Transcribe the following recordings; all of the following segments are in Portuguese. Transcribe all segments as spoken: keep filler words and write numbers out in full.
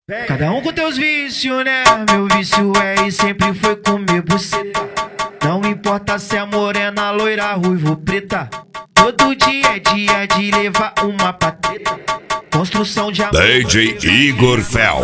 Cada um com teus vícios, né? Meu vício é e sempre foi comer buceta. Não importa se é morena, loira, ruiva ou preta. Todo dia é dia de levar uma pateta. Construção de amor. D J Igor Fel.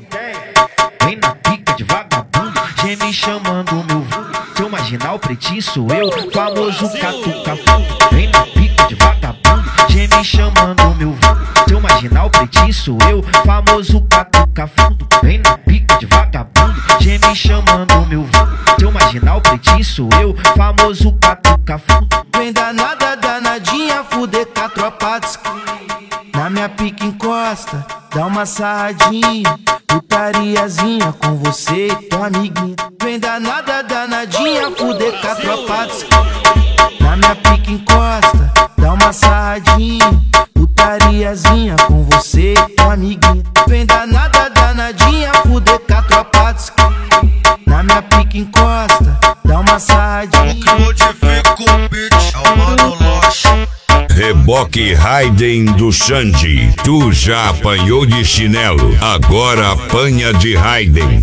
Vem na pica de vagabundo, geme chamando meu vulgo. Seu marginal pretinho sou eu, famoso catuca fundo. Vem na pica de vagabundo, geme chamando meu vulgo. Seu marginal pretinho sou eu, famoso catuca fundo. Vem na pica de vagabundo, geme chamando meu vulgo. Seu marginal pretinho sou eu, famoso catuca fundo. Vem danada, danadinha, fuder com a tropa de na minha pica encosta, dá uma sarradinha, putariazinha com você e tua amiguinha. Vem danada, danadinha, fuder com a tropa de na minha pica encosta, dá uma sarradinha, putariazinha com você e tua amiguinha. Vem danada, danadinha, fuder com a tropa de na minha pica encosta, dá uma sarradinha. O que modifica o beat é o Mano Loche. Reboque Raiden do Xande. Tu já apanhou de chinelo, agora apanha de Raiden.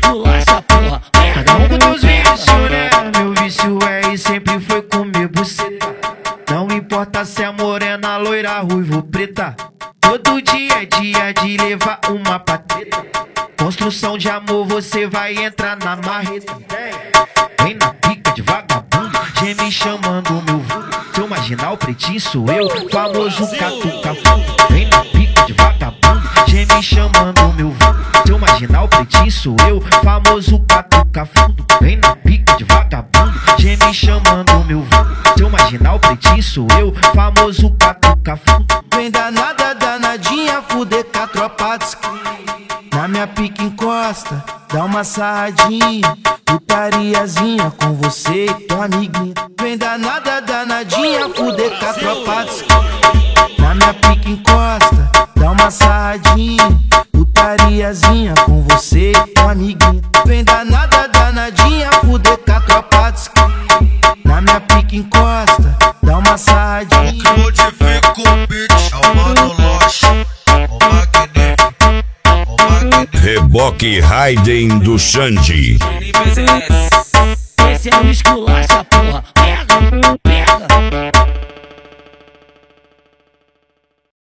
Cada um com teus vícios, né? Meu vício é e sempre foi comer buceta. Não importa se é morena, loira, ruiva ou preta. Todo dia é dia de levar uma pateta. Construção de amor, você vai entrar na marreta. Vem na pica de vagabundo, geme chamando meu vulgo. Seu marginal pretinho sou eu, famoso catuca fundo. Vem na pica de vagabundo, geme chamando meu vulgo. Seu marginal pretinho sou eu, famoso catuca fundo. Vem na pica de vagabundo, geme chamando meu vulgo. Seu marginal pretinho sou eu, famoso catuca fundo. Vem danada, danadinha, fuder com a tropa de na minha pica encosta, dá uma sarradinha, putariazinha com você e tua amiguinha. Vem danada, danadinha, fuder com a tropa de na minha pica encosta, dá uma sarradinha, putariazinha com você e tua amiguinha. Vem danada, danadinha, fuder com a tropa de na minha pica encosta, dá uma sarradinha. O que modifica o beat é o Mano Loche. O magnífico, o magnífico. Reboque Raiden do Xande. Esse é o esculacha, porra. Pega, pega.